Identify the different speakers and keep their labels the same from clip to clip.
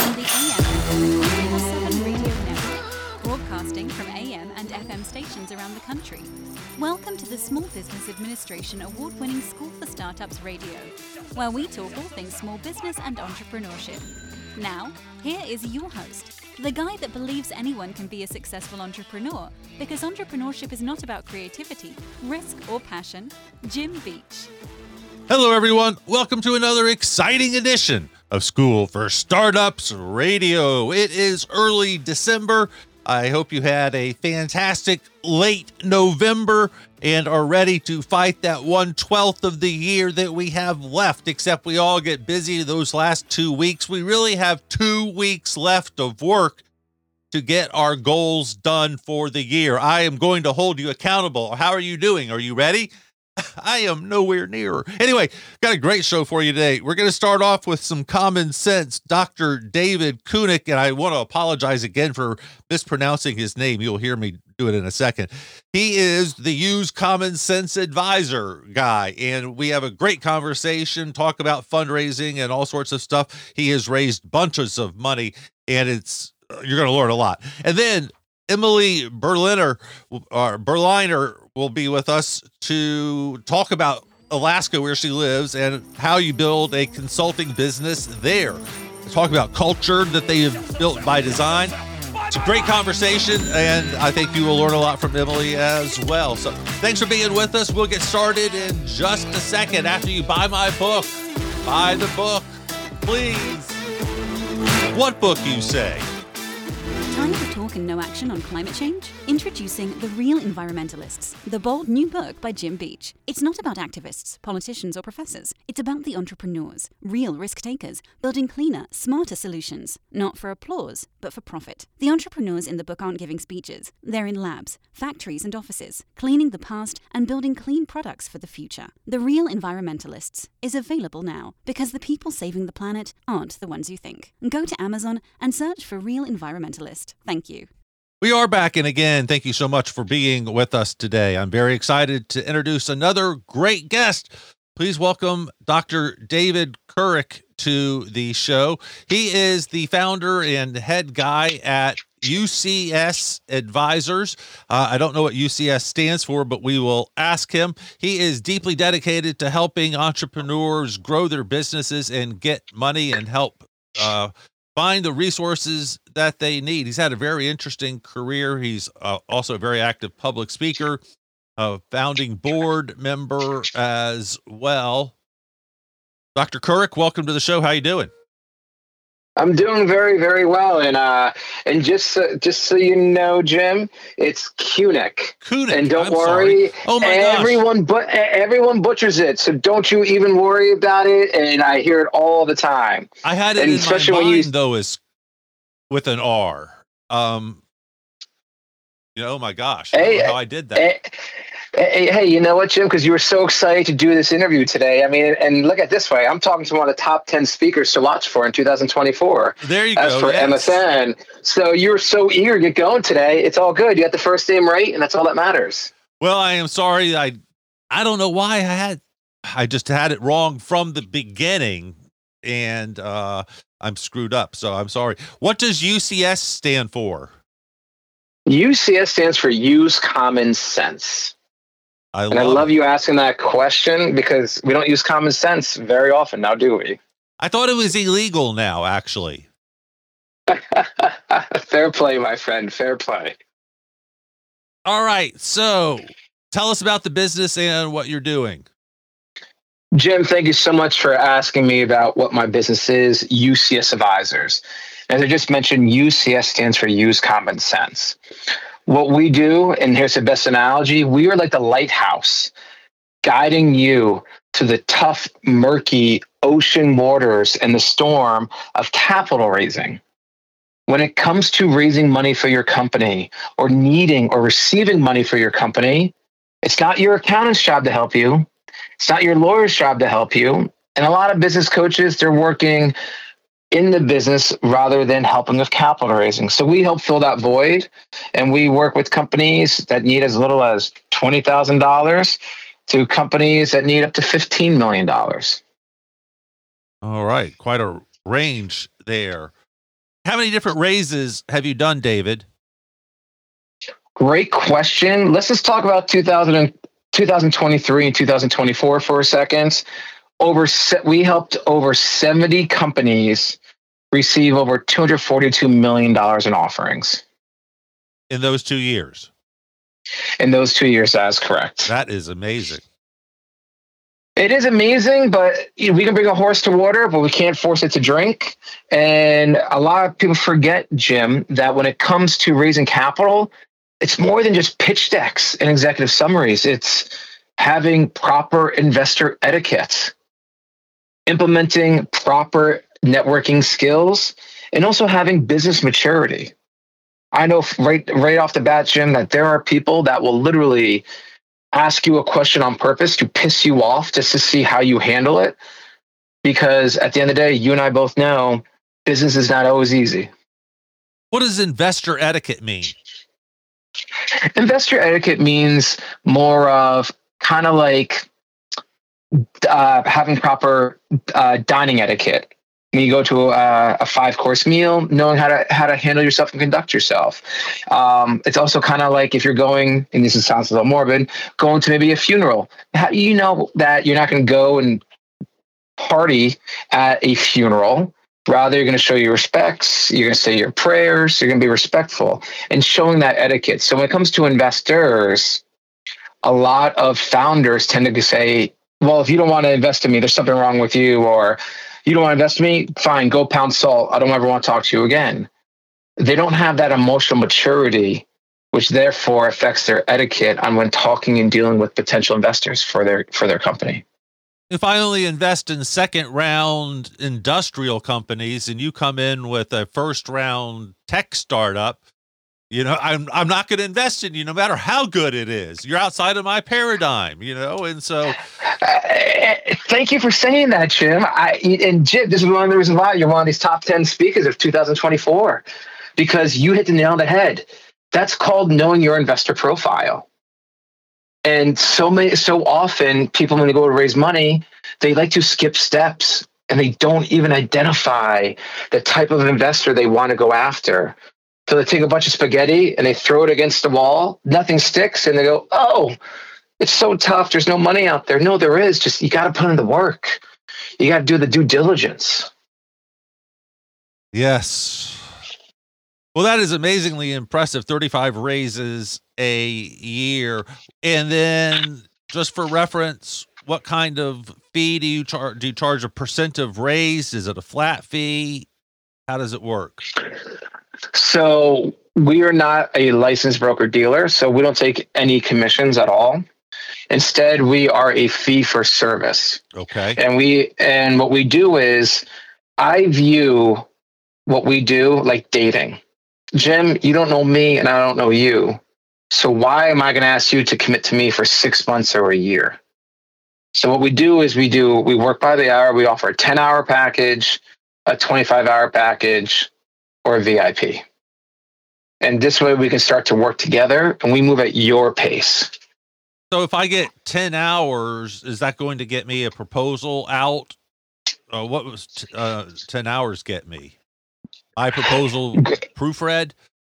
Speaker 1: on the AM and FM 24/7 radio network, broadcasting from AM and FM stations around the country. Welcome to the Small Business Administration Award-winning School for Startups Radio, where we talk all things small business and entrepreneurship. Now, here is your host, the guy that believes anyone can be a successful entrepreneur, because entrepreneurship is not about creativity, risk, or passion, Jim Beach.
Speaker 2: Hello, everyone. Welcome to another exciting edition of School for Startups Radio. It is early December. I hope you had a fantastic late November and are ready to fight that 1/12 of the year that we have left, except we all get busy those last 2 weeks. We really have 2 weeks left of work to get our goals done for the year. I am going to hold you accountable. How are you doing? Are you ready? I am nowhere near. Anyway, got a great show for you today. We're going to start off with some common sense. Dr. David Kunick, and I want to apologize again for mispronouncing his name. You'll hear me do it in a second. He is the Use Common Sense Advisor guy, and we have a great conversation, talk about fundraising and all sorts of stuff. He has raised bunches of money, and you're going to learn a lot. And then Emily Berliner will be with us to talk about Alaska, where she lives, and how you build a consulting business there. Talk about culture that they have built by design. It's a great conversation, and I think you will learn a lot from Emily as well. So thanks for being with us. We'll get started in just a second after you buy my book. Buy the book, please. What book, you say?
Speaker 1: Time for talk and no action on climate change? Introducing The Real Environmentalists, the bold new book by Jim Beach. It's not about activists, politicians, or professors. It's about the entrepreneurs, real risk takers, building cleaner, smarter solutions. Not for applause, but for profit. The entrepreneurs in the book aren't giving speeches. They're in labs, factories, and offices, cleaning the past and building clean products for the future. The Real Environmentalists is available now, because the people saving the planet aren't the ones you think. Go to Amazon and search for Real Environmentalist. Thank you.
Speaker 2: We are back, and again, thank you so much for being with us today. I'm very excited to introduce another great guest. Please welcome Dr. David Kunick to the show. He is the founder and head guy at UCS Advisors. I don't know what UCS stands for, but we will ask him. He is deeply dedicated to helping entrepreneurs grow their businesses and get money and help find the resources that they need. He's had a very interesting career. He's also a very active public speaker, a founding board member as well. Dr. Kunick, welcome to the show. How you doing?
Speaker 3: I'm doing very, very well, and just so you know, Jim, it's Kunick.
Speaker 2: Kunick.
Speaker 3: And don't
Speaker 2: I'm
Speaker 3: worry,
Speaker 2: sorry. Oh my
Speaker 3: everyone butchers it, so don't you even worry about it. And I hear it all the time.
Speaker 2: I had it
Speaker 3: and
Speaker 2: in
Speaker 3: especially
Speaker 2: my
Speaker 3: when
Speaker 2: mind though, is with an R. Oh my gosh, I don't know how I did that.
Speaker 3: Hey, you know what, Jim? Because you were so excited to do this interview today. I mean, and look at it this way. I'm talking to one of the top 10 speakers to watch for in 2024.
Speaker 2: There you
Speaker 3: as
Speaker 2: go.
Speaker 3: for
Speaker 2: yes.
Speaker 3: MSN. So you were so eager to get going today. It's all good. You got the first name right, and that's all that matters.
Speaker 2: Well, I am sorry. I don't know why I just had it wrong from the beginning, and I'm screwed up. So I'm sorry. What does UCS stand for?
Speaker 3: UCS stands for Use Common Sense. I love you asking that question, because we don't use common sense very often now, do we?
Speaker 2: I thought it was illegal now, actually.
Speaker 3: Fair play, my friend. Fair play.
Speaker 2: All right. So tell us about the business and what you're doing.
Speaker 3: Jim, thank you so much for asking me about what my business is, UCS Advisors. As I just mentioned, UCS stands for Use Common Sense. What we do, and here's the best analogy, we are like the lighthouse guiding you to the tough, murky ocean waters and the storm of capital raising. When it comes to raising money for your company or needing or receiving money for your company, it's not your accountant's job to help you. It's not your lawyer's job to help you. And a lot of business coaches, they're working in the business rather than helping with capital raising. So we help fill that void, and we work with companies that need as little as $20,000 to companies that need up to $15 million.
Speaker 2: All right. Quite a range there. How many different raises have you done, David?
Speaker 3: Great question. Let's just talk about 2023 and 2024 for a second. We helped over 70 companies receive over $242 million in offerings.
Speaker 2: In those 2 years?
Speaker 3: In those 2 years, that is correct.
Speaker 2: That is amazing.
Speaker 3: It is amazing, but we can bring a horse to water, but we can't force it to drink. And a lot of people forget, Jim, that when it comes to raising capital, it's more than just pitch decks and executive summaries. It's having proper investor etiquette, implementing proper networking skills, and also having business maturity. I know right off the bat, Jim, that there are people that will literally ask you a question on purpose to piss you off just to see how you handle it. Because at the end of the day, you and I both know business is not always easy.
Speaker 2: What does investor etiquette mean?
Speaker 3: Investor etiquette means more of kind of like having proper dining etiquette. When you go to a 5-course meal, knowing how to handle yourself and conduct yourself. It's also kind of like if you're going, and this sounds a little morbid, going to maybe a funeral. You know that you're not going to go and party at a funeral. Rather, you're going to show your respects. You're going to say your prayers. You're going to be respectful and showing that etiquette. So when it comes to investors, a lot of founders tend to say, well, if you don't want to invest in me, there's something wrong with you, or you don't want to invest in me, fine, go pound salt. I don't ever want to talk to you again. They don't have that emotional maturity, which therefore affects their etiquette on when talking and dealing with potential investors for their company.
Speaker 2: If I only invest in second round industrial companies and you come in with a first round tech startup, I'm not going to invest in you no matter how good it is. You're outside of my paradigm, and so.
Speaker 3: Thank you for saying that, Jim. And Jim, this is one of the reasons why you're one of these top 10 speakers of 2024, because you hit the nail on the head. That's called knowing your investor profile. And so often people, when they go to raise money, they like to skip steps and they don't even identify the type of investor they want to go after. So they take a bunch of spaghetti and they throw it against the wall. Nothing sticks. And they go, oh, it's so tough. There's no money out there. No, there is. Just, you got to put in the work. You got to do the due diligence.
Speaker 2: Yes. Well, that is amazingly impressive. 35 raises a year. And then just for reference, what kind of fee do you charge? Do you charge a percent of raise? Is it a flat fee? How does it work?
Speaker 3: So we are not a licensed broker dealer, so we don't take any commissions at all. Instead, we are a fee for service.
Speaker 2: Okay.
Speaker 3: And what we do is, I view what we do like dating. Jim, you don't know me and I don't know you. So why am I going to ask you to commit to me for 6 months or a year? So what we do is we work by the hour. We offer a 10-hour package, a 25-hour package, or a VIP. And this way we can start to work together and we move at your pace.
Speaker 2: So if I get 10 hours, is that going to get me a proposal out? What was 10 hours get me? My proposal proofread?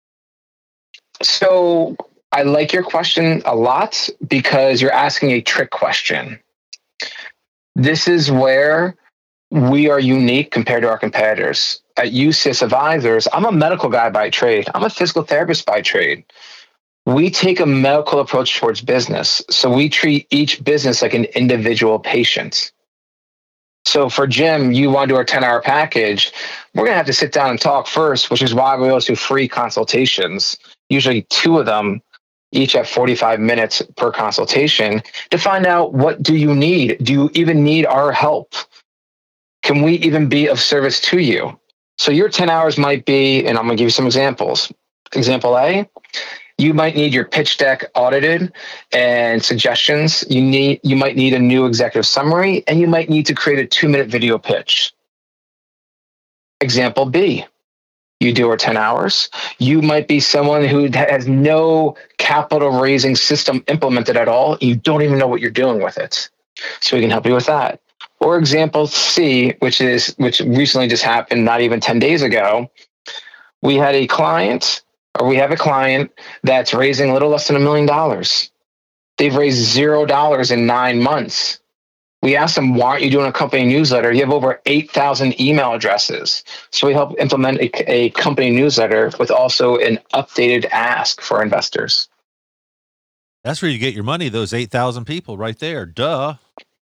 Speaker 3: So I like your question a lot because you're asking a trick question. This is where we are unique compared to our competitors. At UCS Advisors, I'm a medical guy by trade. I'm a physical therapist by trade. We take a medical approach towards business. So we treat each business like an individual patient. So for Jim, you want to do our 10-hour package, we're going to have to sit down and talk first, which is why we always do free consultations, usually 2 of them, each at 45 minutes per consultation, to find out, what do you need? Do you even need our help? Can we even be of service to you? So your 10 hours might be, and I'm going to give you some examples. Example A, you might need your pitch deck audited and suggestions. You might need a new executive summary, and you might need to create a 2-minute video pitch. Example B, you do our 10 hours. You might be someone who has no capital raising system implemented at all. You don't even know what you're doing with it. So we can help you with that. Or example C, which recently just happened, not even 10 days ago. We have a client that's raising a little less than $1 million. They've raised $0 in 9 months. We asked them, why aren't you doing a company newsletter? You have over 8,000 email addresses. So we help implement a company newsletter with also an updated ask for investors.
Speaker 2: That's where you get your money, those 8,000 people right there. Duh.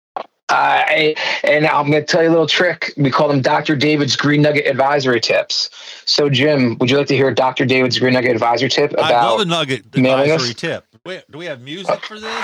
Speaker 3: And I'm going to tell you a little trick. We call them Dr. David's Green Nugget Advisory Tips. So, Jim, would you like to hear Dr. David's Green Nugget Advisory Tip about
Speaker 2: I love a nugget advisory tip. Wait, do we have music for this?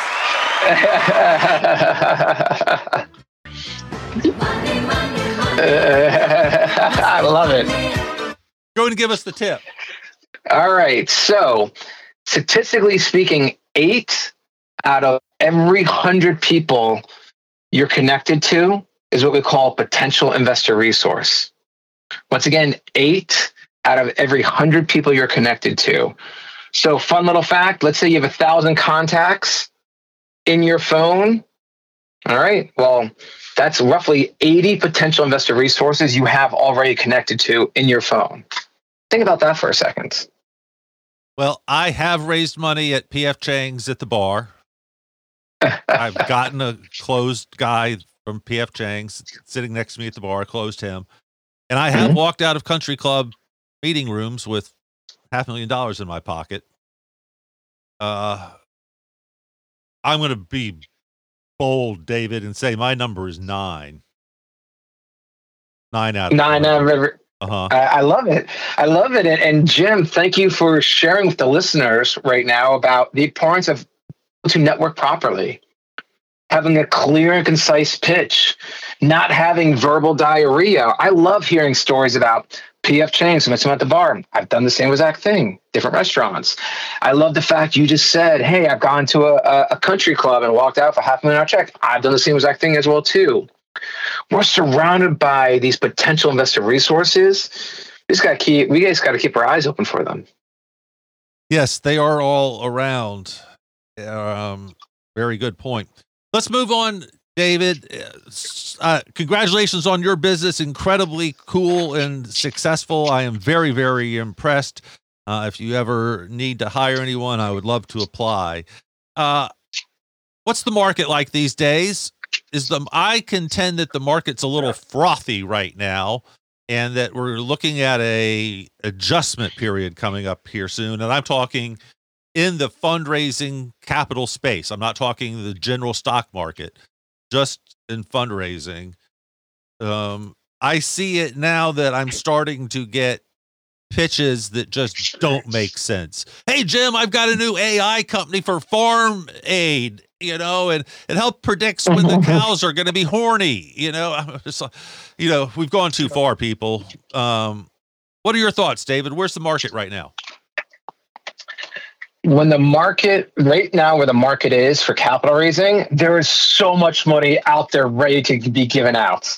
Speaker 3: I love it.
Speaker 2: Go and give us the tip.
Speaker 3: All right. So, statistically speaking, 8 out of every 100 people you're connected to is what we call a potential investor resource. Once again, 8 out of every 100 people you're connected to. So, fun little fact, let's say you have 1,000 contacts in your phone. All right. Well, that's roughly 80 potential investor resources you have already connected to in your phone. Think about that for a second.
Speaker 2: Well, I have raised money at PF Chang's at the bar. I've gotten a closed guy from PF Chang's sitting next to me at the bar, closed him. And I have walked out of country club meeting rooms with $500,000 in my pocket. I'm going to be bold, David, and say my number is 9. 9 out of
Speaker 3: 9 out of every.
Speaker 2: Uh-huh.
Speaker 3: I love it. I love it. And Jim, thank you for sharing with the listeners right now about the importance of to network properly, having a clear and concise pitch, not having verbal diarrhea. I love hearing stories about PF Chang's, when I'm at the bar. I've done the same exact thing, different restaurants. I love the fact you just said, hey, I've gone to a country club and walked out for $500,000 check. I've done the same exact thing as well, too. We're surrounded by these potential investor resources. We guys got to keep our eyes open for them.
Speaker 2: Yes, they are all around. Very good point. Let's move on, David. Congratulations on your business. Incredibly cool and successful. I am very, very impressed. If you ever need to hire anyone, I would love to apply. What's the market like these days? I contend that the market's a little frothy right now, and that we're looking at a adjustment period coming up here soon. And I'm talking in the fundraising capital space. I'm not talking the general stock market, just in fundraising. I see it now that I'm starting to get pitches that just don't make sense. Hey, Jim, I've got a new AI company for farm aid, and it help predicts when the cows are going to be horny. We've gone too far, people. What are your thoughts, David? Where's the market right now?
Speaker 3: Where the market is for capital raising, there is so much money out there ready to be given out.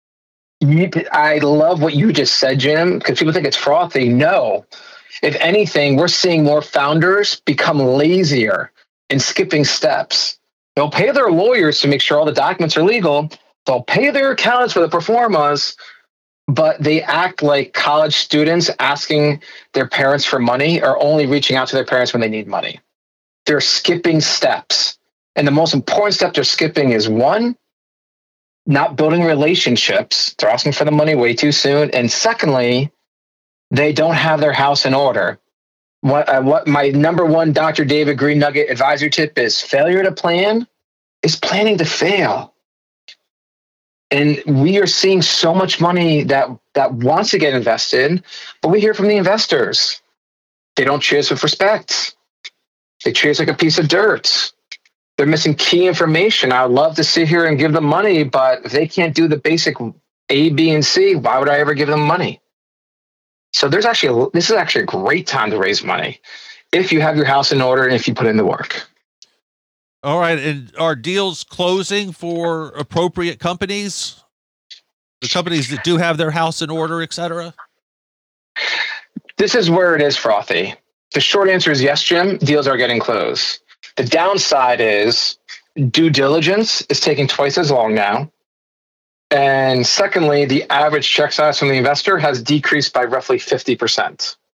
Speaker 3: I love what you just said, Jim, because people think it's frothy. No. If anything, we're seeing more founders become lazier and skipping steps. They'll pay their lawyers to make sure all the documents are legal. They'll pay their accountants for the pro formas, but they act like college students asking their parents for money or only reaching out to their parents when they need money. They're skipping steps. And the most important step they're skipping is 1, not building relationships. They're asking for the money way too soon. And secondly, they don't have their house in order. What my number 1 Dr. David Green Nugget advisory tip is: failure to plan is planning to fail. And we are seeing so much money that wants to get invested, but we hear from the investors. They don't treat us with respect. They treat us like a piece of dirt. They're missing key information. I would love to sit here and give them money, but if they can't do the basic A, B, and C, why would I ever give them money? So this is actually a great time to raise money if you have your house in order and if you put in the work.
Speaker 2: All right. And are deals closing for appropriate companies? The companies that do have their house in order, et cetera?
Speaker 3: This is where it is frothy. The short answer is yes, Jim. Deals are getting closed. The downside is due diligence is taking twice as long now. And secondly, the average check size from the investor has decreased by roughly 50%.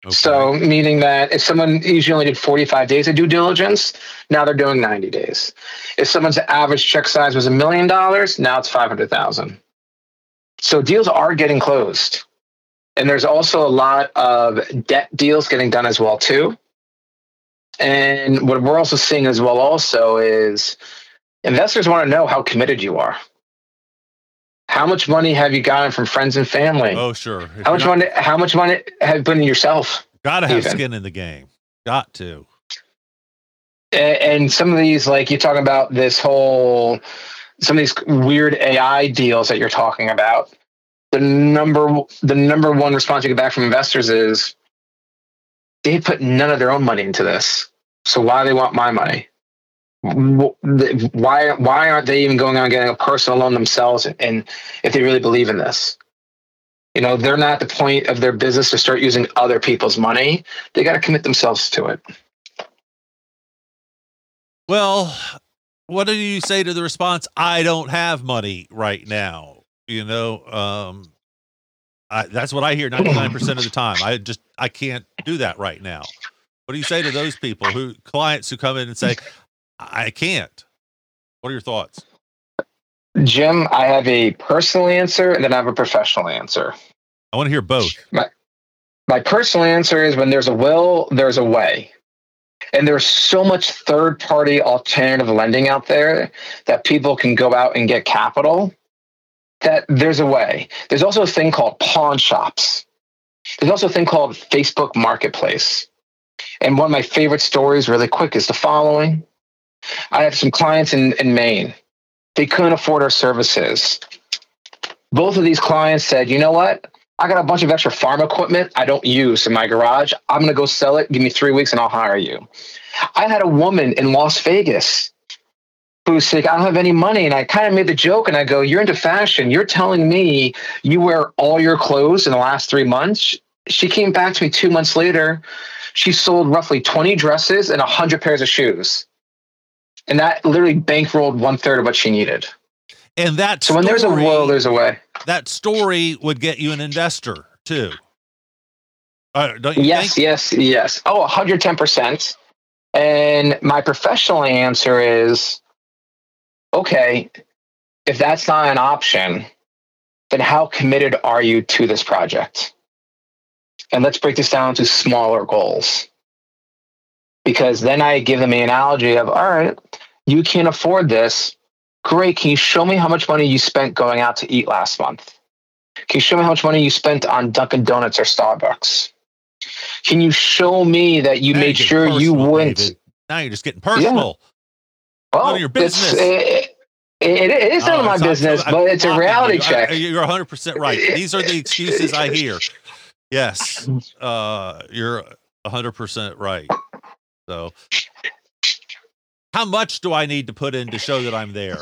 Speaker 2: Okay.
Speaker 3: So meaning that if someone usually only did 45 days of due diligence, now they're doing 90 days. If someone's average check size was $1 million, now it's 500,000. So deals are getting closed. And there's also a lot of debt deals getting done as well too. And what we're also seeing as well also is investors want to know how committed you are. How much money have you gotten from friends and family?
Speaker 2: Oh, sure.
Speaker 3: How much money have you put in yourself?
Speaker 2: Got to have skin in the game. Got to.
Speaker 3: And some of these, like you're talking about some of these weird AI deals that you're talking about, the number one response you get back from investors is they put none of their own money into this. So why do they want my money? Why aren't they even going out and getting a personal loan themselves? And if they really believe in this, they're not at the point of their business to start using other people's money. They got to commit themselves to it.
Speaker 2: Well, what do you say to the response? I don't have money right now. That's what I hear 99% of the time. I can't do that right now. What do you say to those people clients who come in and say, I can't? What are your thoughts?
Speaker 3: Jim, I have a personal answer and then I have a professional answer.
Speaker 2: I want to hear both.
Speaker 3: My personal answer is when there's a will, there's a way. And there's so much third-party alternative lending out there that people can go out and get capital that there's a way. There's also a thing called pawn shops. There's also a thing called Facebook Marketplace. And one of my favorite stories really quick is the following. I have some clients in Maine. They couldn't afford our services. Both of these clients said, you know what? I got a bunch of extra farm equipment I don't use in my garage. I'm going to go sell it. Give me 3 weeks and I'll hire you. I had a woman in Las Vegas who's like, I don't have any money. And I kind of made the joke and I go, you're into fashion. You're telling me you wear all your clothes in the last 3 months. She came back to me 2 months later. She sold roughly 20 dresses and 100 pairs of shoes. And that literally bankrolled 1/3 of what she needed.
Speaker 2: And that
Speaker 3: so when there's a will, there's a way.
Speaker 2: That story would get you an investor too. Don't you think?
Speaker 3: Yes. Oh, 110%. And my professional answer is, okay, if that's not an option, then how committed are you to this project? And let's break this down to smaller goals. Because then I give them the analogy of, all right, you can't afford this. Great. Can you show me how much money you spent going out to eat last month? Can you show me how much money you spent on Dunkin' Donuts or Starbucks? Can you show me that you made sure you went?
Speaker 2: David. Now you're just getting personal.
Speaker 3: Yeah. Well,
Speaker 2: none of your business.
Speaker 3: It is none of my business, but it's a reality check.
Speaker 2: You're 100% right. These are the excuses I hear. Yes, you're 100% right. So, how much do I need to put in to show that I'm there?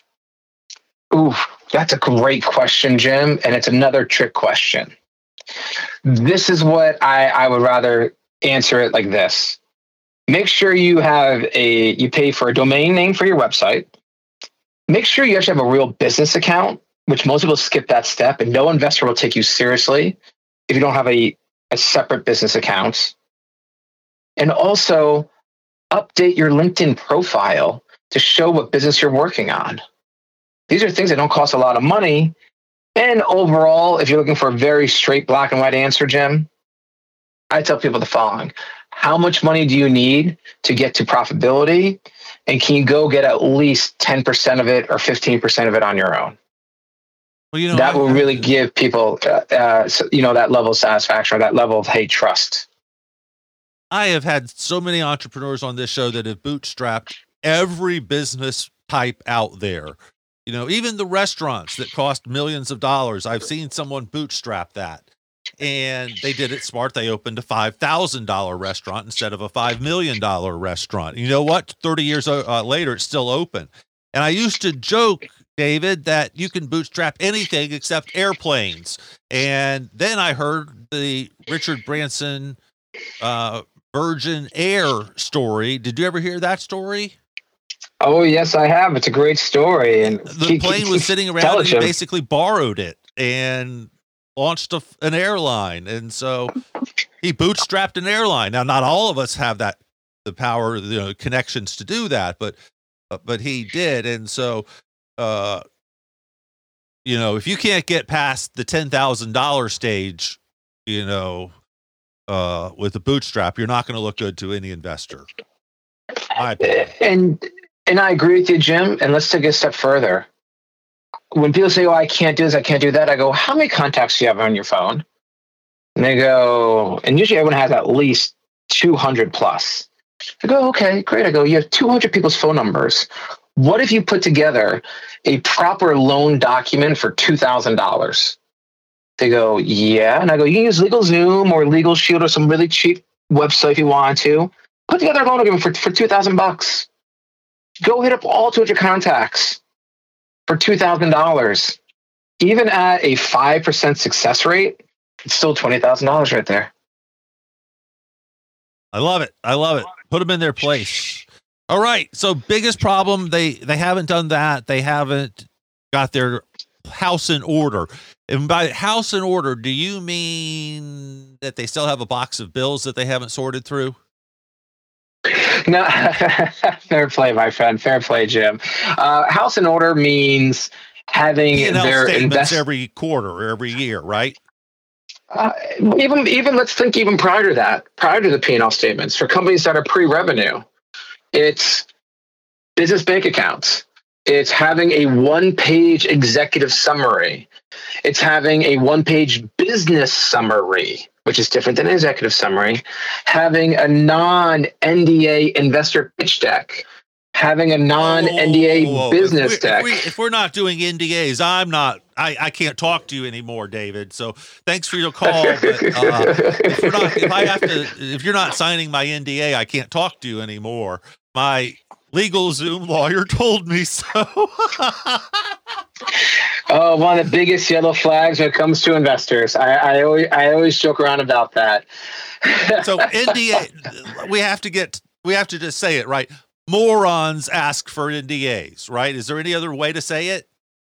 Speaker 3: Ooh, that's a great question, Jim. And it's another trick question. This is what I would rather answer it like this. Make sure you pay for a domain name for your website. Make sure you actually have a real business account, which most people skip that step, and no investor will take you seriously if you don't have a separate business account. And also update your LinkedIn profile to show what business you're working on. These are things that don't cost a lot of money. And overall, if you're looking for a very straight black and white answer, Jim, I tell people the following. How much money do you need to get to profitability? And can you go get at least 10% of it or 15% of it on your own? Well, that will really give people, that level of satisfaction or that level of, trust.
Speaker 2: I have had so many entrepreneurs on this show that have bootstrapped every business type out there. Even the restaurants that cost millions of dollars. I've seen someone bootstrap that, and they did it smart. They opened a $5,000 restaurant instead of a $5 million restaurant. You know what? 30 years later, it's still open. And I used to joke, David, that you can bootstrap anything except airplanes. And then I heard the Richard Branson Virgin Air story. Did you ever hear that story?
Speaker 3: Oh, yes, I have. It's a great story. And
Speaker 2: the plane was sitting around and he basically borrowed it and launched an airline. And so He bootstrapped an airline. Now, not all of us have the power, connections to do that, but he did. And so, if you can't get past the $10,000 stage, with a bootstrap, you're not going to look good to any investor.
Speaker 3: And I agree with you, Jim. And let's take it a step further. When people say, "Oh, I can't do this, I can't do that," I go, "How many contacts do you have on your phone?" And they go, and usually everyone has at least 200 plus. I go, "Okay, great." I go, "You have 200 people's phone numbers. What if you put together a proper loan document for $2,000? They go, "Yeah." And I go, "You can use LegalZoom or LegalShield or some really cheap website if you want to. Put together a loan agreement for $2,000. Go hit up all 200 contacts for $2,000. Even at a 5% success rate, it's still $20,000 right there."
Speaker 2: I love it. Put them in their place. All right. So biggest problem, they haven't done that. They haven't got their house in order. And by house in order, do you mean that they still have a box of bills that they haven't sorted through?
Speaker 3: No, fair play, my friend. Fair play, Jim. House in order means having
Speaker 2: P&L
Speaker 3: their
Speaker 2: statements every quarter or every year, right?
Speaker 3: Even let's think even prior to that, prior to the P&L statements for companies that are pre-revenue, it's business bank accounts. It's having a one-page executive summary. It's having a one-page business summary, which is different than an executive summary. Having a non-NDA investor pitch deck. Having a non-NDA business deck.
Speaker 2: If we're not doing NDAs, I can't talk to you anymore, David. So thanks for your call. But if you're not signing my NDA, I can't talk to you anymore. My LegalZoom lawyer told me so.
Speaker 3: Oh, one of the biggest yellow flags when it comes to investors. I always joke around about that.
Speaker 2: So NDA, we have to just say it right. Morons ask for NDAs, right? Is there any other way to say it?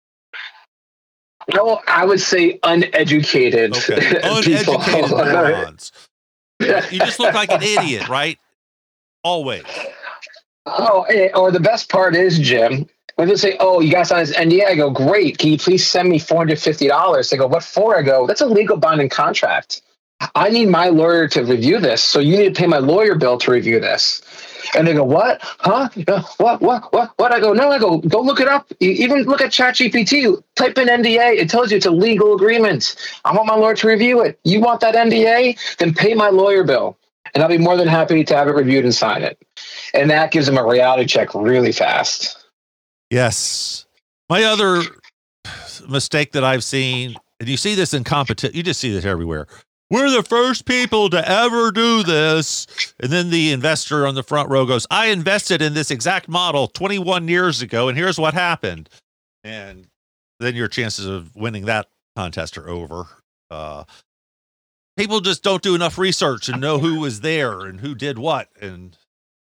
Speaker 3: No, I would say uneducated.
Speaker 2: Okay. Uneducated morons. You just look like an idiot, right? Always.
Speaker 3: Oh, or the best part is, Jim, when they say, "Oh, you guys signed this NDA," I go, "Great. Can you please send me $450? They go, "What for?" I go, "That's a legal binding contract. I need my lawyer to review this. So you need to pay my lawyer bill to review this." And they go, "What? Huh? What?" I go, "No." I go look it up. Even look at ChatGPT. Type in NDA. It tells you it's a legal agreement. I want my lawyer to review it. You want that NDA? Then pay my lawyer bill. And I'll be more than happy to have it reviewed and sign it. And that gives them a reality check really fast.
Speaker 2: Yes. My other mistake that I've seen, and you see this in competition, you just see this everywhere. We're the first people to ever do this. And then the investor on the front row goes, "I invested in this exact model 21 years ago, and here's what happened." And then your chances of winning that contest are over. People just don't do enough research and know who was there and who did what. And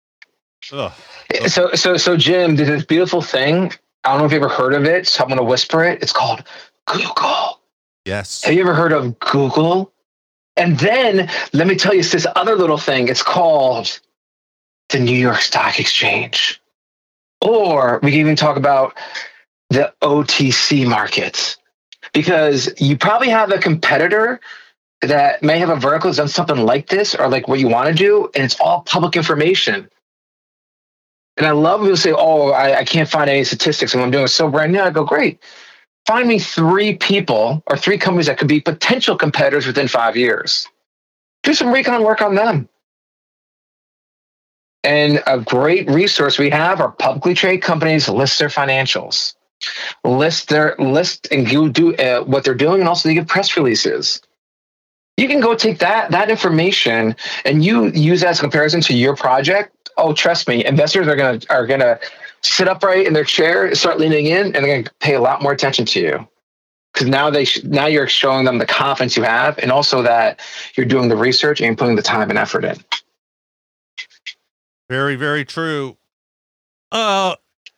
Speaker 3: So Jim, there's this beautiful thing. I don't know if you ever heard of it, so I'm going to whisper it. It's called Google.
Speaker 2: Yes.
Speaker 3: Have you ever heard of Google? And then let me tell you this other little thing. It's called the New York Stock Exchange. Or we can even talk about the OTC markets, because you probably have a competitor that may have a vertical that's done something like this or like what you want to do, and it's all public information. And I love when people say, "Oh, I can't find any statistics and I'm doing it so brand new." I go, "Great. Find me 3 people or 3 companies that could be potential competitors within 5 years. Do some recon work on them." And a great resource we have are publicly traded companies list their financials, list and do what they're doing, and also they give press releases. You can go take that information and you use that as a comparison to your project. Oh, trust me, investors are gonna sit upright in their chair, start leaning in, and they're gonna pay a lot more attention to you, because now you're showing them the confidence you have, and also that you're doing the research and putting the time and effort in.
Speaker 2: Very, very true. I'm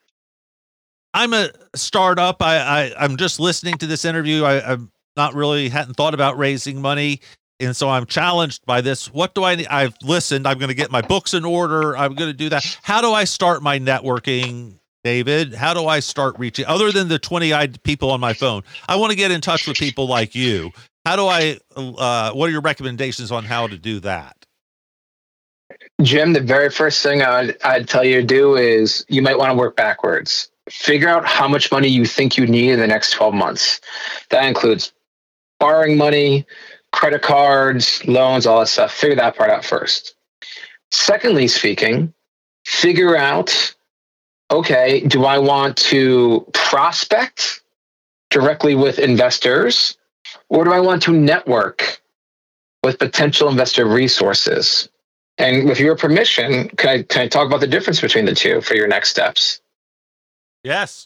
Speaker 2: a startup. I'm just listening to this interview. I'm not really hadn't thought about raising money. And so I'm challenged by this. What do I need? I've listened. I'm going to get my books in order. I'm going to do that. How do I start my networking, David? How do I start reaching, other than the 20 people on my phone? I want to get in touch with people like you. How do I, what are your recommendations on how to do that?
Speaker 3: Jim, the very first thing I'd tell you to do is you might want to work backwards. Figure out how much money you think you need in the next 12 months. That includes borrowing money, credit cards, loans, all that stuff. Figure that part out first. Secondly speaking, figure out, okay, do I want to prospect directly with investors, or do I want to network with potential investor resources? And with your permission, can I talk about the difference between the two for your next steps?
Speaker 2: Yes.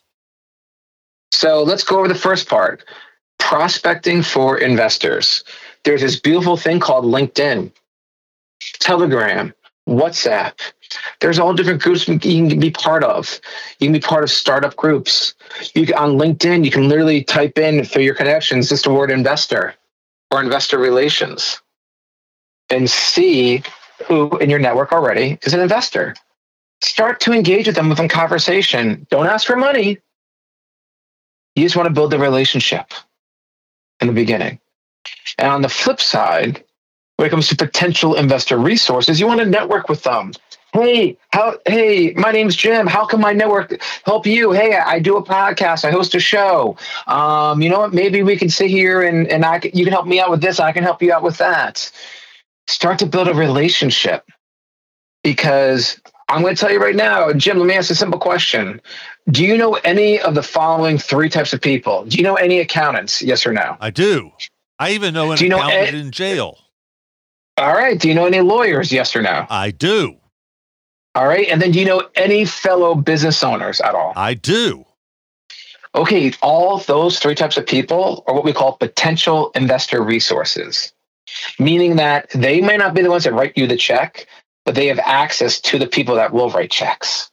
Speaker 3: So let's go over the first part, prospecting for investors. There's this beautiful thing called LinkedIn, Telegram, WhatsApp. There's all different groups you can be part of. You can be part of startup groups. On LinkedIn, you can literally type in through your connections just the word investor or investor relations and see who in your network already is an investor. Start to engage with them within conversation. Don't ask for money. You just want to build the relationship in the beginning. And on the flip side, when it comes to potential investor resources, you want to network with them. Hey, my name's Jim. How can my network help you? Hey, I do a podcast. I host a show. You know what? Maybe we can sit here and you can help me out with this. I can help you out with that. Start to build a relationship, because I'm going to tell you right now, Jim, let me ask a simple question. Do you know any of the following three types of people? Do you know any accountants? Yes or no?
Speaker 2: I do. I even know an accountant in jail.
Speaker 3: All right. Do you know any lawyers? Yes or no?
Speaker 2: I do.
Speaker 3: All right. And then do you know any fellow business owners at all?
Speaker 2: I do.
Speaker 3: Okay. All those three types of people are what we call potential investor resources, meaning that they may not be the ones that write you the check, but they have access to the people that will write checks.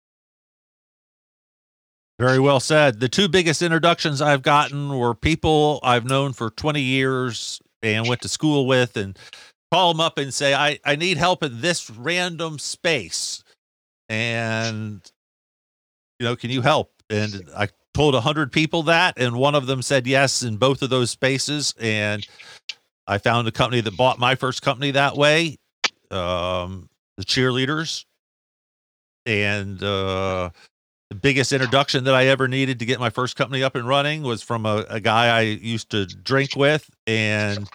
Speaker 2: Very well said. The two biggest introductions I've gotten were people I've known for 20 years and went to school with, and call them up and say, I need help in this random space. And, can you help? And I told 100 people that, and one of them said yes in both of those spaces. And I found a company that bought my first company that way. The cheerleaders. And, the biggest introduction that I ever needed to get my first company up and running was from a guy I used to drink with, and,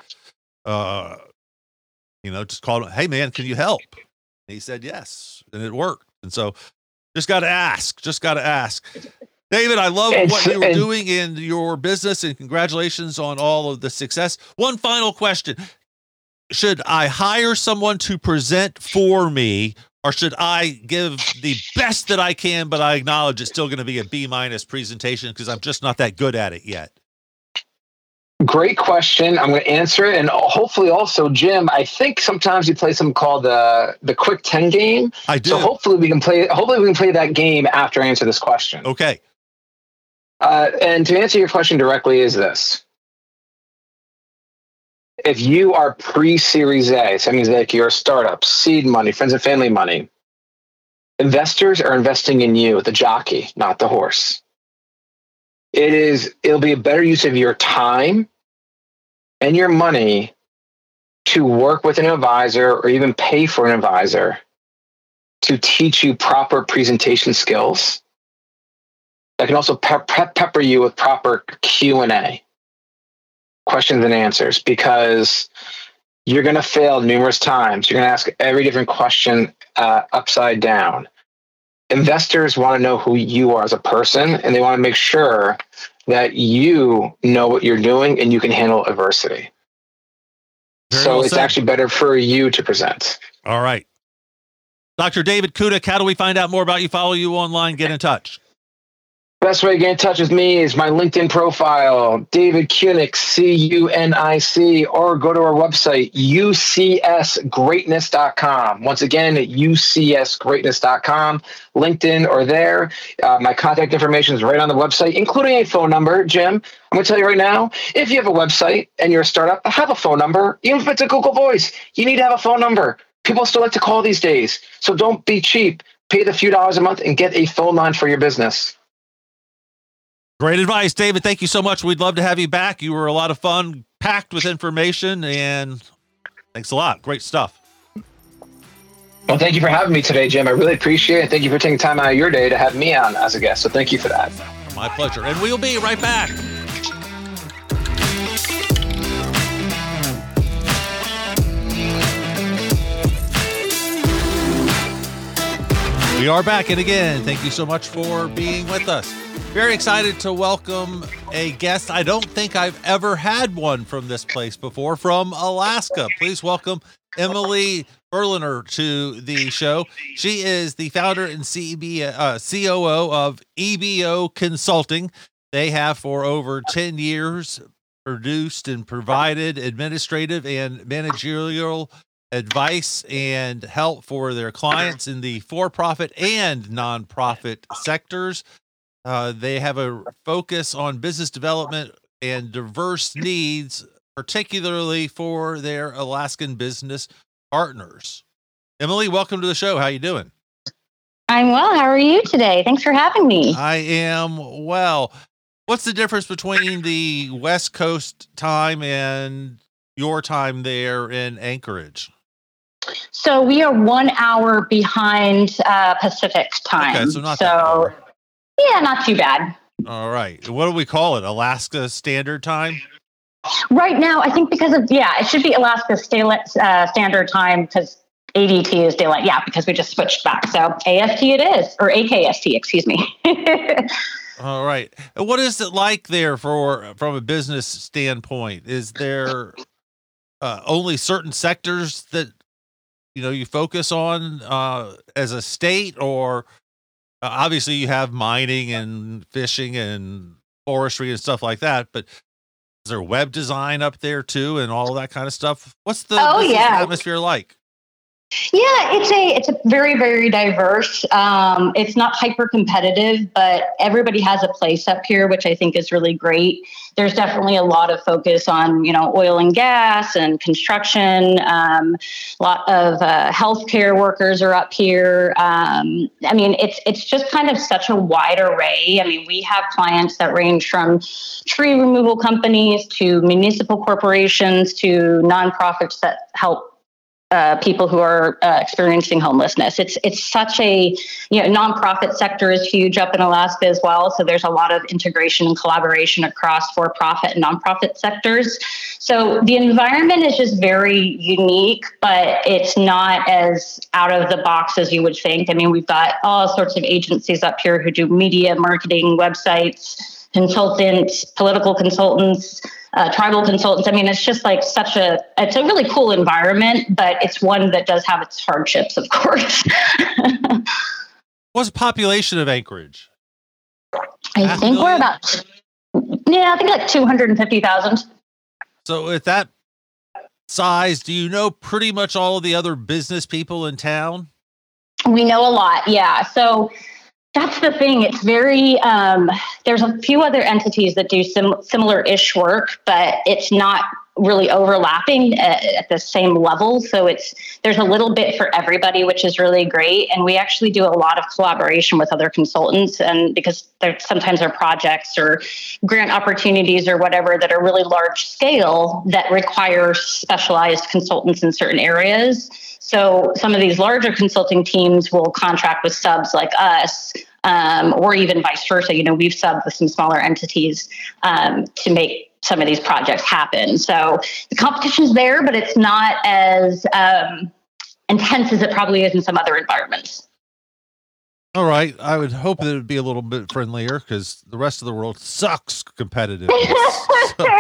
Speaker 2: just called him, hey man, can you help? And he said yes, and it worked. And so just got to ask. David, I love what you were doing in your business, and congratulations on all of the success. One final question. Should I hire someone to present for me, or should I give the best that I can, but I acknowledge it's still going to be a B- presentation because I'm just not that good at it yet?
Speaker 3: Great question. I'm going to answer it. And hopefully also, Jim, I think sometimes you play something called the Quick 10 game.
Speaker 2: I do.
Speaker 3: So hopefully we can play that game after I answer this question.
Speaker 2: Okay.
Speaker 3: And to answer your question directly is this. If you are pre-Series A, so that means like you're a startup, seed money, friends and family money, investors are investing in you, the jockey, not the horse. It'll be a better use of your time and your money to work with an advisor or even pay for an advisor to teach you proper presentation skills that can also pepper you with proper Q&A. Questions and answers, because you're going to fail numerous times. You're going to ask every different question upside down. Investors want to know who you are as a person, and they want to make sure that you know what you're doing and you can handle adversity. So it's actually better for you to present.
Speaker 2: All right. Dr. David Kudak, how do we find out more about you, follow you online, get in touch?
Speaker 3: Best way to get in touch with me is my LinkedIn profile, David Kunick, Cunic, or go to our website, ucsgreatness.com. Once again, ucsgreatness.com, LinkedIn or there. My contact information is right on the website, including a phone number. Jim, I'm going to tell you right now, if you have a website and you're a startup, have a phone number. Even if it's a Google Voice, you need to have a phone number. People still like to call these days. So don't be cheap. Pay the few dollars a month and get a phone line for your business.
Speaker 2: Great advice, David. Thank you so much. We'd love to have you back. You were a lot of fun, packed with information, and thanks a lot. Great stuff.
Speaker 3: Well, thank you for having me today, Jim. I really appreciate it. Thank you for taking time out of your day to have me on as a guest. So thank you for that.
Speaker 2: My pleasure. And we'll be right back. We are back, and again, thank you so much for being with us. Very excited to welcome a guest. I don't think I've ever had one from this place before, from Alaska. Please welcome Emily Berliner to the show. She is the founder and COO of EBO Consulting. They have for over 10 years produced and provided administrative and managerial advice and help for their clients in the for-profit and nonprofit sectors. They have a focus on business development and diverse needs, particularly for their Alaskan business partners. Emily, welcome to the show. How you doing?
Speaker 4: I'm well. How are you today? Thanks for having me.
Speaker 2: I am well. What's the difference between the West Coast time and your time there in Anchorage?
Speaker 4: So we are 1 hour behind Pacific time.
Speaker 2: Okay, so not that far.
Speaker 4: Yeah, not too bad.
Speaker 2: All right. What do we call it? Alaska Standard Time?
Speaker 4: Right now, I think because of, it should be Alaska Standard Time because ADT is daylight. Yeah, because we just switched back. So AST it is, or AKST, excuse me.
Speaker 2: All right. What is it like there from a business standpoint? Is there only certain sectors that you focus on as a state, or obviously you have mining and fishing and forestry and stuff like that, but is there web design up there too and all that kind of stuff? What's the atmosphere like?
Speaker 4: Yeah, it's a very, very diverse. It's not hyper competitive, but everybody has a place up here, which I think is really great. There's definitely a lot of focus on, oil and gas and construction. A lot of healthcare workers are up here. It's just kind of such a wide array. I mean, we have clients that range from tree removal companies to municipal corporations to nonprofits that help people who are experiencing homelessness. It's such a, nonprofit sector is huge up in Alaska as well. So there's a lot of integration and collaboration across for-profit and nonprofit sectors. So the environment is just very unique, but it's not as out of the box as you would think. I mean, we've got all sorts of agencies up here who do media, marketing, websites, consultants, political consultants, tribal consultants. I mean, it's just like it's a really cool environment, but it's one that does have its hardships, of course.
Speaker 2: What's the population of Anchorage?
Speaker 4: I think like 250,000.
Speaker 2: So at that size, do you know pretty much all of the other business people in town?
Speaker 4: We know a lot. Yeah. So that's the thing. It's very, there's a few other entities that do similar-ish work, but it's not really overlapping at the same level. So there's a little bit for everybody, which is really great. And we actually do a lot of collaboration with other consultants, and because sometimes there are projects or grant opportunities or whatever that are really large scale that require specialized consultants in certain areas. So some of these larger consulting teams will contract with subs like us, or even vice versa. We've subbed with some smaller entities to make some of these projects happen. So the competition's there, but it's not as intense as it probably is in some other environments.
Speaker 2: All right. I would hope that it would be a little bit friendlier because the rest of the world sucks competitively.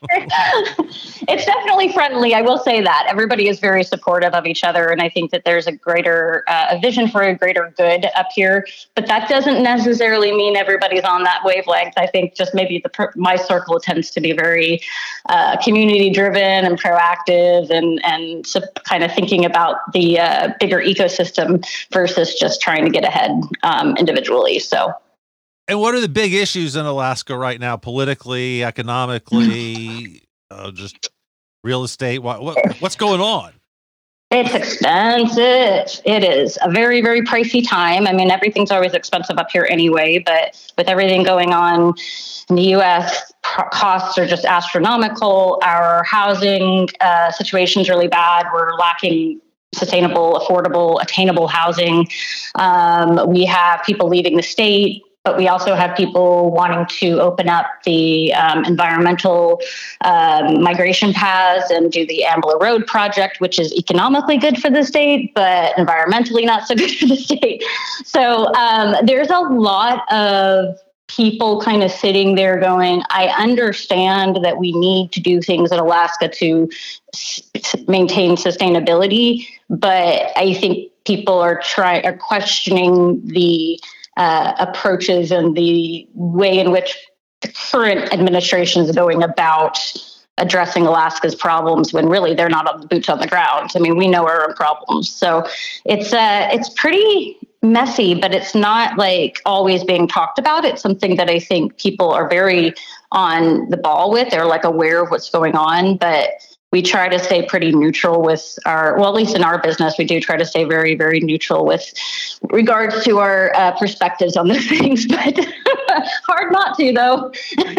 Speaker 4: It's definitely friendly. I will say that everybody is very supportive of each other. And I think that there's a greater a vision for a greater good up here. But that doesn't necessarily mean everybody's on that wavelength. I think just maybe my circle tends to be very community driven and proactive and so kind of thinking about the bigger ecosystem versus just trying to get ahead individually. So.
Speaker 2: And what are the big issues in Alaska right now, politically, economically, just real estate? What's going on?
Speaker 4: It's expensive. It is a very, very pricey time. I mean, everything's always expensive up here anyway, but with everything going on in the U.S., costs are just astronomical. Our housing situation is really bad. We're lacking sustainable, affordable, attainable housing. We have people leaving the state. But we also have people wanting to open up the environmental migration paths and do the Ambler Road project, which is economically good for the state, but environmentally not so good for the state. So there's a lot of people kind of sitting there going, I understand that we need to do things in Alaska to maintain sustainability, but I think people are questioning the approaches and the way in which the current administration is going about addressing Alaska's problems when really they're not on the boots on the ground. I mean, we know our own problems. So it's pretty messy, but it's not like always being talked about. It's something that I think people are very on the ball with. They're like aware of what's going on, but we try to stay pretty neutral with at least in our business, we do try to stay very, very neutral with regards to our perspectives on those things, but hard not to though.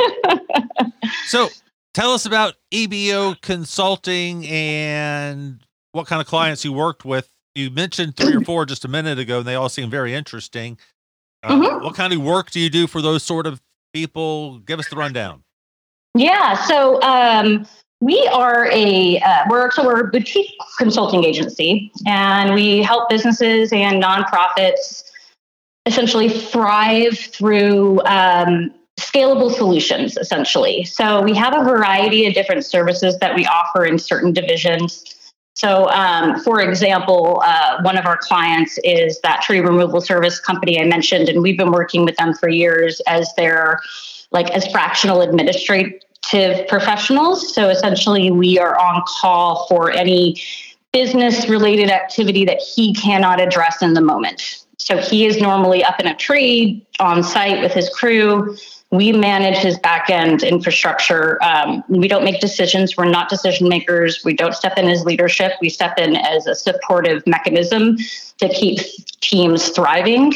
Speaker 2: So tell us about EBO Consulting and what kind of clients you worked with. You mentioned 3 or 4 just a minute ago, and they all seem very interesting. What kind of work do you do for those sort of people? Give us the rundown.
Speaker 4: Yeah. So, we are we're a boutique consulting agency, and we help businesses and nonprofits essentially thrive through scalable solutions, essentially. So we have a variety of different services that we offer in certain divisions. So, for example, one of our clients is that tree removal service company I mentioned, and we've been working with them for years as as fractional administrative professionals. So essentially we are on call for any business related activity that he cannot address in the moment. So he is normally up in a tree on site with his crew. We manage his back end infrastructure. We don't make decisions. We're not decision makers. We don't step in as leadership. We step in as a supportive mechanism to keep teams thriving.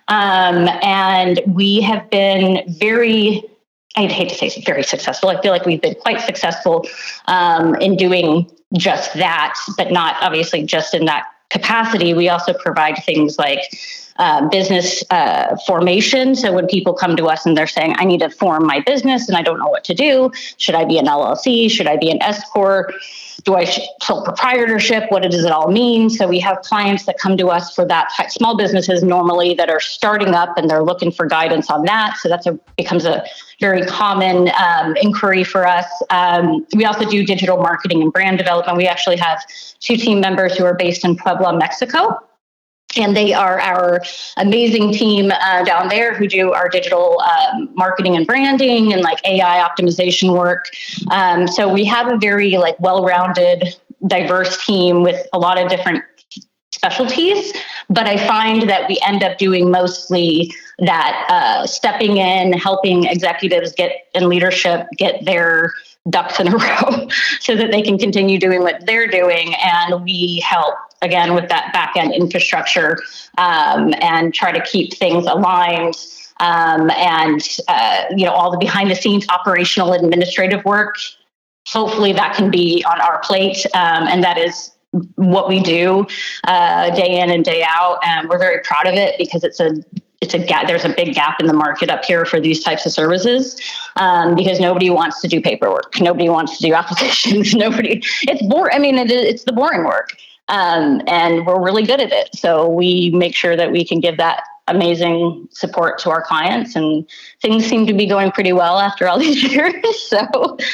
Speaker 4: And we have been I'd hate to say very successful. I feel like we've been quite successful in doing just that, but not obviously just in that capacity. We also provide things like business formation. So when people come to us and they're saying, I need to form my business and I don't know what to do. Should I be an LLC? Should I be an S Corp? Do I sole proprietorship? What does it all mean? So we have clients that come to us for that, small businesses normally that are starting up and they're looking for guidance on that. So becomes a very common inquiry for us. We also do digital marketing and brand development. We actually have 2 team members who are based in Puebla, Mexico. And they are our amazing team down there who do our digital marketing and branding and AI optimization work. So we have a very well-rounded, diverse team with a lot of different specialties. But I find that we end up doing mostly that stepping in, helping executives get their ducks in a row so that they can continue doing what they're doing. And we help, again, with that back-end infrastructure and try to keep things aligned and all the behind-the-scenes operational administrative work. Hopefully that can be on our plate. And that is what we do day in and day out. And we're very proud of it because it's a gap. There's a big gap in the market up here for these types of services because nobody wants to do paperwork. Nobody wants to do applications. It's boring. I mean, it's the boring work. And we're really good at it. So we make sure that we can give that amazing support to our clients, and things seem to be going pretty well after all these years. So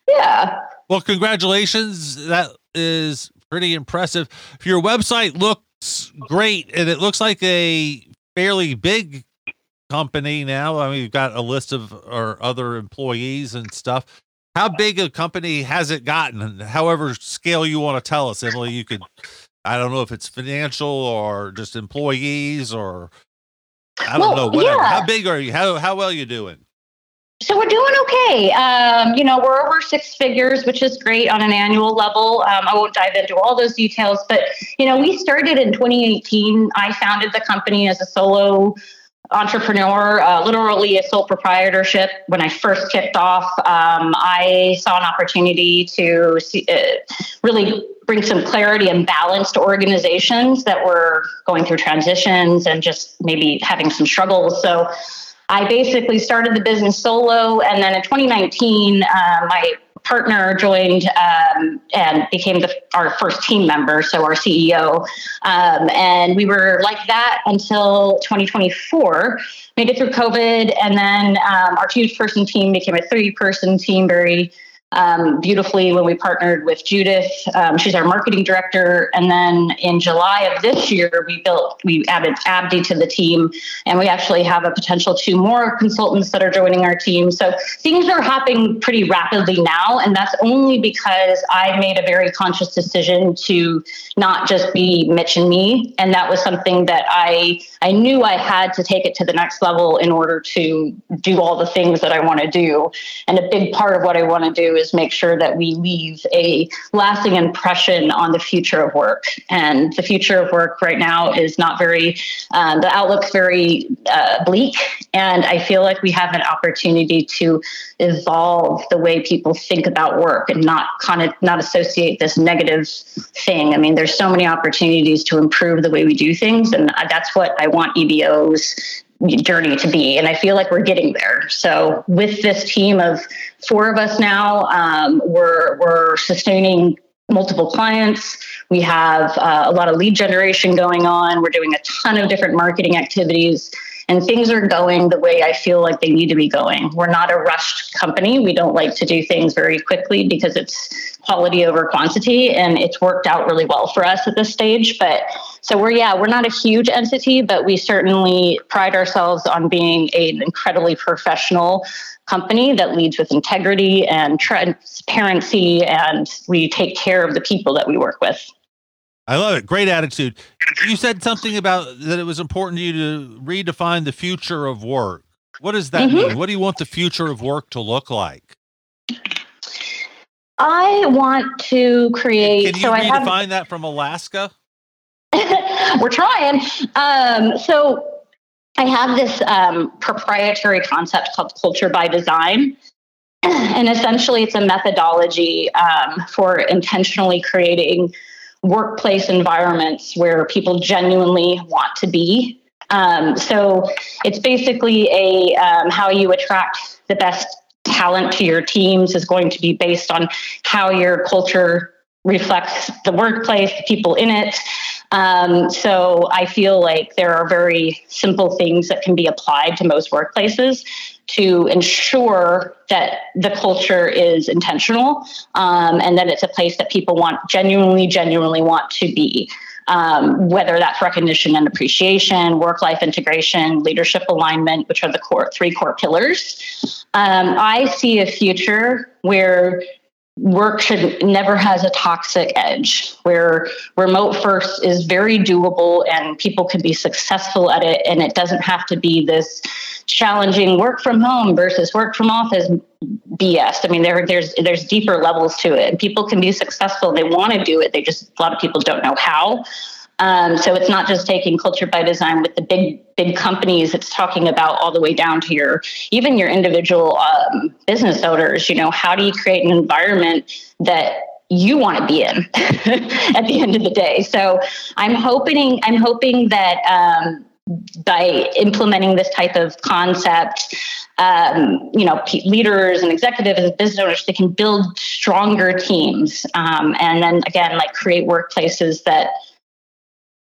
Speaker 4: Yeah.
Speaker 2: Well, congratulations. That is pretty impressive. Your website looks great, and it looks like a fairly big company now. I mean, you've got a list of our other employees and stuff. How big a company has it gotten? However scale you want to tell us, Emily, you could, I don't know if it's financial or just employees or I don't know, whatever.
Speaker 4: Yeah.
Speaker 2: How big are you? How well are you doing?
Speaker 4: So we're doing okay. We're over 6 figures, which is great on an annual level. I won't dive into all those details, but, we started in 2018. I founded the company as a solo entrepreneur, literally a sole proprietorship. When I first kicked off, I saw an opportunity to really bring some clarity and balance to organizations that were going through transitions and just maybe having some struggles. So I basically started the business solo. And then in 2019, my partner joined and became our first team member, so our CEO. And we were like that until 2024, made it through COVID. And then our 2-person team became a 3-person team very beautifully when we partnered with Judith. She's our marketing director. And then in July of this year, we added Abdi to the team, and we actually have a potential 2 more consultants that are joining our team. So things are happening pretty rapidly now. And that's only because I made a very conscious decision to not just be Mitch and me. And that was something that I knew I had to take it to the next level in order to do all the things that I want to do. And a big part of what I want to do is make sure that we leave a lasting impression on the future of work. And the future of work right now is not very, the outlook's very bleak. And I feel like we have an opportunity to evolve the way people think about work and not associate this negative thing. I mean, there's so many opportunities to improve the way we do things. And that's what I want EBO's journey to be. And I feel like we're getting there. So with this team of 4 of us now, we're sustaining multiple clients. We have a lot of lead generation going on. We're doing a ton of different marketing activities, and things are going the way I feel like they need to be going. We're not a rushed company. We don't like to do things very quickly because it's quality over quantity, and it's worked out really well for us at this stage. But so we're not a huge entity, but we certainly pride ourselves on being an incredibly professional company that leads with integrity and transparency, and we take care of the people that we work with.
Speaker 2: I love it. Great attitude. You said something about that it was important to you to redefine the future of work. What does that mean? What do you want the future of work to look like?
Speaker 4: I want to create...
Speaker 2: Can you redefine that from Alaska?
Speaker 4: We're trying. So I have this proprietary concept called Culture by Design. And essentially, it's a methodology for intentionally creating workplace environments where people genuinely want to be. So it's basically how you attract the best talent to your teams is going to be based on how your culture reflects the workplace, the people in it. So I feel like there are very simple things that can be applied to most workplaces to ensure that the culture is intentional, and that it's a place that people genuinely want to be. Whether that's recognition and appreciation, work-life integration, leadership alignment, which are the 3 core pillars. I see a future where work should never has a toxic edge, where remote first is very doable and people can be successful at it. And it doesn't have to be this challenging work from home versus work from office BS. I mean, there's deeper levels to it, and people can be successful. They want to do it. A lot of people don't know how. So it's not just taking Culture by Design with the big companies. It's talking about all the way down to even your individual business owners. How do you create an environment that you want to be in at the end of the day? So I'm hoping that by implementing this type of concept, leaders and executives and business owners, they can build stronger teams, and then again, create workplaces that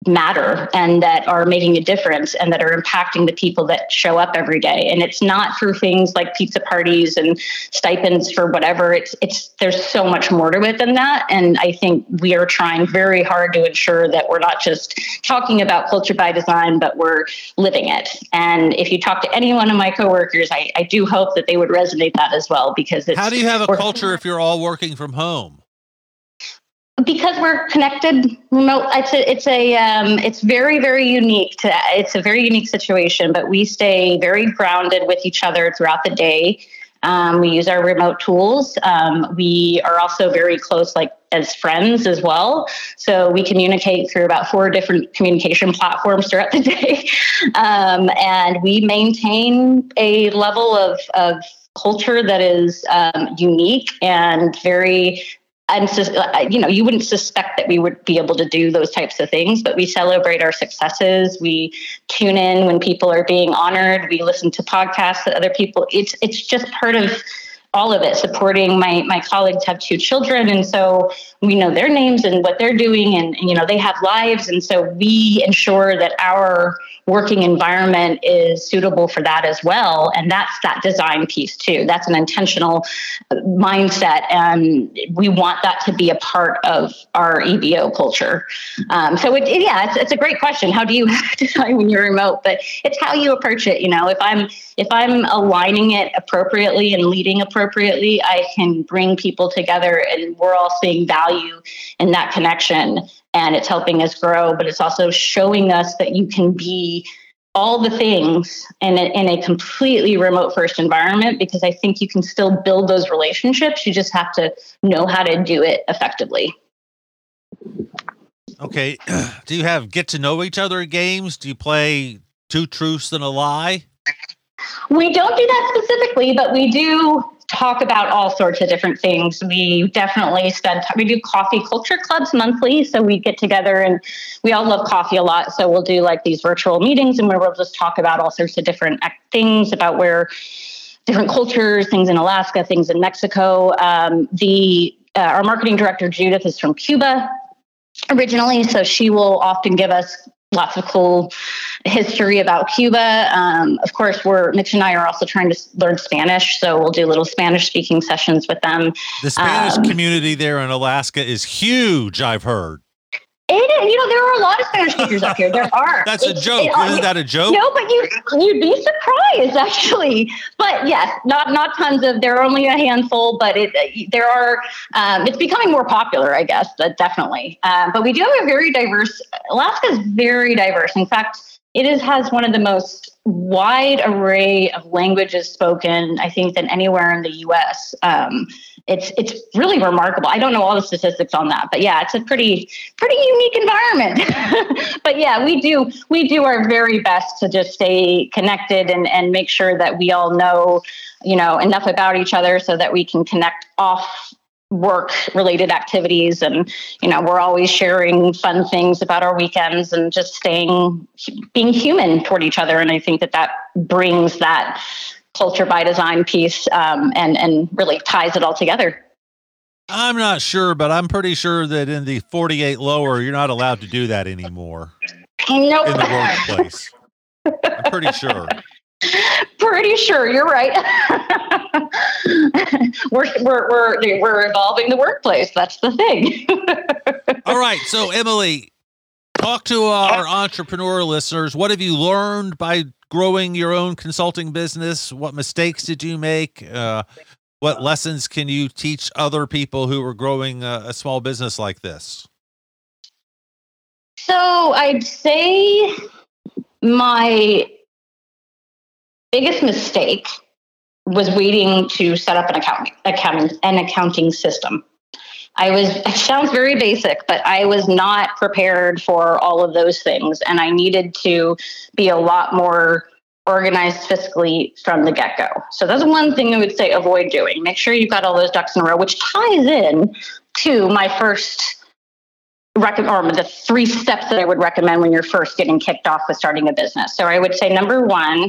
Speaker 4: matter and that are making a difference and that are impacting the people that show up every day. And it's not through things like pizza parties and stipends for whatever. It's there's so much more to it than that. And I think we are trying very hard to ensure that we're not just talking about culture by design, but we're living it. And if you talk to any one of my coworkers, I do hope that they would resonate that as well, because it's—
Speaker 2: How do you have a culture if you're all working from home?
Speaker 4: Because we're connected remote. It's very, very unique. It's a very unique situation, but we stay very grounded with each other throughout the day. We use our remote tools. We are also very close, like as friends as well. So we communicate through about 4 different communication platforms throughout the day. And we maintain a level of culture that is unique and very— and you wouldn't suspect that we would be able to do those types of things, but we celebrate our successes. We tune in when people are being honored. We listen to podcasts that other people. It's just part of all of it. Supporting my colleagues have 2 children, and so we know their names and what they're doing, and they have lives, and so we ensure that our working environment is suitable for that as well. And that's that design piece too. That's an intentional mindset, and we want that to be a part of our EBO culture. So it's a great question. How do you design when you're remote? But it's how you approach it. If I'm aligning it appropriately and leading appropriately, I can bring people together, and we're all seeing value in that connection. And it's helping us grow, but it's also showing us that you can be all the things in a completely remote first environment, because I think you can still build those relationships. You just have to know how to do it effectively.
Speaker 2: Okay. Do you have get to know each other games? Do you play 2 truths and a lie?
Speaker 4: We don't do that specifically, but we do talk about all sorts of different things. We definitely we do coffee culture clubs monthly. So we get together, and we all love coffee a lot. So we'll do like these virtual meetings, and where we'll just talk about all sorts of different things about where different cultures, things in Alaska, things in Mexico. Our marketing director, Judith, is from Cuba originally. So she will often give us lots of cool history about Cuba. Of course, Mitch and I are also trying to learn Spanish, so we'll do little Spanish-speaking sessions with them.
Speaker 2: The Spanish community there in Alaska is huge, I've heard.
Speaker 4: It is. There are a lot of Spanish speakers up here. There are.
Speaker 2: That's a joke. Isn't that a joke?
Speaker 4: No, but you'd be surprised, actually. But yes, not tons of. There are only a handful, but there are. It's becoming more popular, I guess. Definitely. But we do have a very diverse. Alaska is very diverse. In fact, it has one of the most wide array of languages spoken, I think, than anywhere in the U.S. It's really remarkable. I don't know all the statistics on that, but yeah, it's a pretty unique environment. But yeah, we do our very best to just stay connected and make sure that we all know, enough about each other so that we can connect off work related activities. And, we're always sharing fun things about our weekends and just being human toward each other. And I think that brings that culture by design piece and really ties it all together.
Speaker 2: I'm not sure, but I'm pretty sure that in the 48 lower, you're not allowed to do that anymore.
Speaker 4: Nope.
Speaker 2: In the workplace. I'm pretty sure.
Speaker 4: Pretty sure you're right. We're evolving the workplace. That's the thing.
Speaker 2: All right. So Emily, talk to our entrepreneur listeners. What have you learned by growing your own consulting business? What mistakes did you make? What lessons can you teach other people who are growing a small business like this?
Speaker 4: So I'd say my biggest mistake was waiting to set up an accounting system. It sounds very basic, but I was not prepared for all of those things. And I needed to be a lot more organized fiscally from the get-go. So that's one thing I would say avoid doing. Make sure you've got all those ducks in a row, which ties in to my first the 3 steps that I would recommend when you're first getting kicked off with starting a business. So I would say, number 1,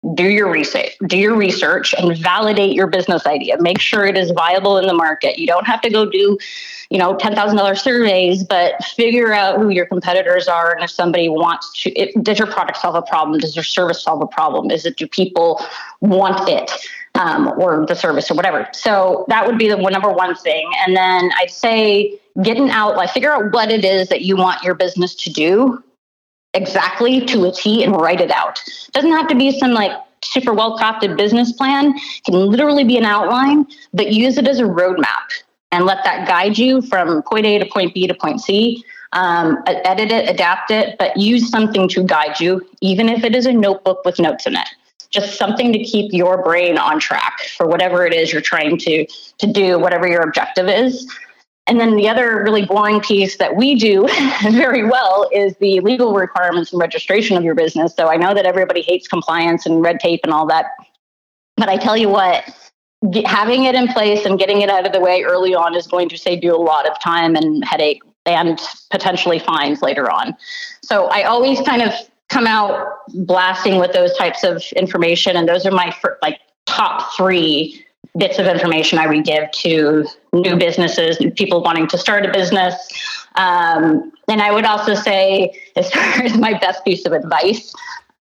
Speaker 4: do your research and validate your business idea. Make sure it is viable in the market. You don't have to go do, $10,000 surveys, but figure out who your competitors are. And if somebody wants to, does your product solve a problem? Does your service solve a problem? Do people want it? Or the service or whatever. So that would be the number one thing. And then I'd say figure out what it is that you want your business to do exactly to a T and write it out. It doesn't have to be some super well-crafted business plan. It can literally be an outline, but use it as a roadmap and let that guide you from point A to point B to point C. Edit it, adapt it, but use something to guide you, even if it is a notebook with notes in it. Just something to keep your brain on track for whatever it is you're trying to do, whatever your objective is. And then the other really boring piece that we do very well is the legal requirements and registration of your business. So I know that everybody hates compliance and red tape and all that, but I tell you what, having it in place and getting it out of the way early on is going to save you a lot of time and headache and potentially fines later on. So I always kind of come out blasting with those types of information. And those are my top 3 bits of information I would give to new businesses, people wanting to start a business. And I would also say, as far as my best piece of advice,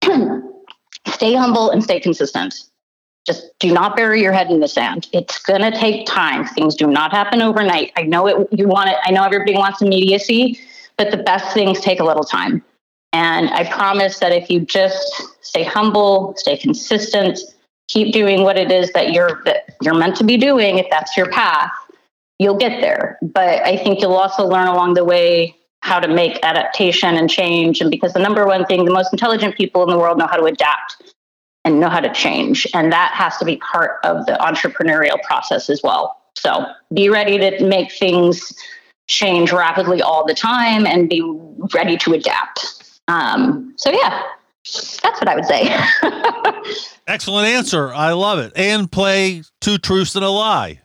Speaker 4: stay humble and stay consistent. Just do not bury your head in the sand. It's going to take time. Things do not happen overnight. I know I know everybody wants immediacy, but the best things take a little time. And I promise that if you just stay humble, stay consistent, keep doing what it is that you're meant to be doing, if that's your path, you'll get there. But I think you'll also learn along the way how to make adaptation and change. And because the number one thing, the most intelligent people in the world know how to adapt and know how to change. And that has to be part of the entrepreneurial process as well. So be ready to make things change rapidly all the time and be ready to adapt. So yeah, that's what I would say.
Speaker 2: Excellent answer. I love it. And play 2 truths and a lie.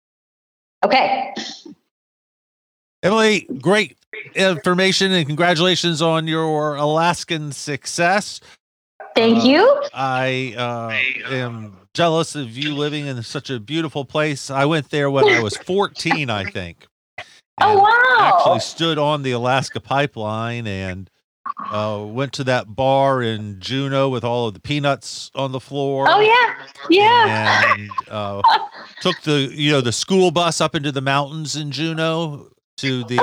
Speaker 4: Okay.
Speaker 2: Emily, great information and congratulations on your Alaskan success.
Speaker 4: Thank you.
Speaker 2: I am jealous of you living in such a beautiful place. I went there when I was 14, I think.
Speaker 4: Oh, wow.
Speaker 2: Actually stood on the Alaska pipeline and went to that bar in Juneau with all of the peanuts on the floor.
Speaker 4: Oh, yeah. Yeah.
Speaker 2: And took the school bus up into the mountains in Juneau to the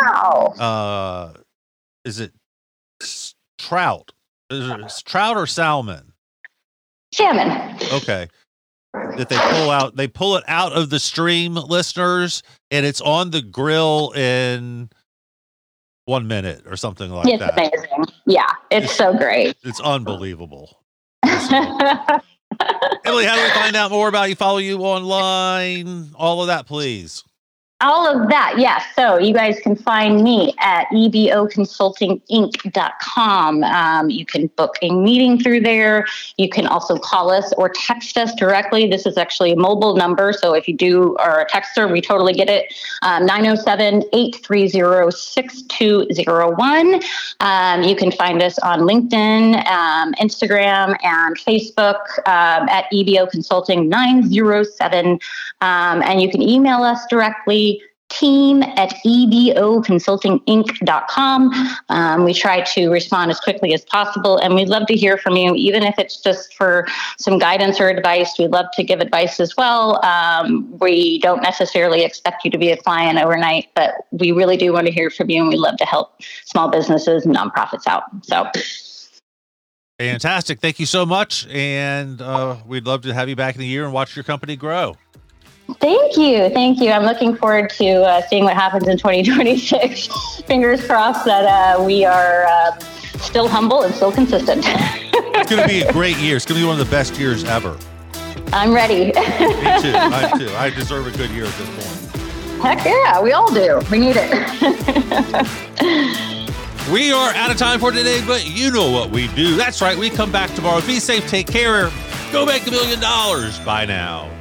Speaker 2: is it trout? Is it trout or salmon?
Speaker 4: Salmon.
Speaker 2: Okay. That they pull out. They pull it out of the stream, listeners, and it's on the grill in 1 minute or something like that.
Speaker 4: It's amazing. Yeah, it's so great.
Speaker 2: It's unbelievable. Emily, how do we find out more about you? Follow you online, all of that, please.
Speaker 4: All of that, yes. So you guys can find me at eboconsultinginc.com. You can book a meeting through there. You can also call us or text us directly. This is actually a mobile number, so if you are a texter, we totally get it. 907-830-6201. You can find us on LinkedIn, Instagram, and Facebook at EBO Consulting 907. And you can email us directly, team@eboconsultinginc.com. We try to respond as quickly as possible, and we'd love to hear from you, even if it's just for some guidance or advice. We'd love to give advice as well. We don't necessarily expect you to be a client overnight, but we really do want to hear from you, and we love to help small businesses and nonprofits out. So
Speaker 2: fantastic. Thank you so much. And we'd love to have you back in a year and watch your company grow.
Speaker 4: Thank you. I'm looking forward to seeing what happens in 2026. Fingers crossed that we are still humble and still consistent.
Speaker 2: It's going to be a great year. It's going to be one of the best years ever.
Speaker 4: I'm ready.
Speaker 2: Me too. I too. I deserve a good year at this point.
Speaker 4: Heck yeah, we all do. We need it.
Speaker 2: We are out of time for today, but you know what we do. That's right. We come back tomorrow. Be safe. Take care. Go make $1 million. Bye now.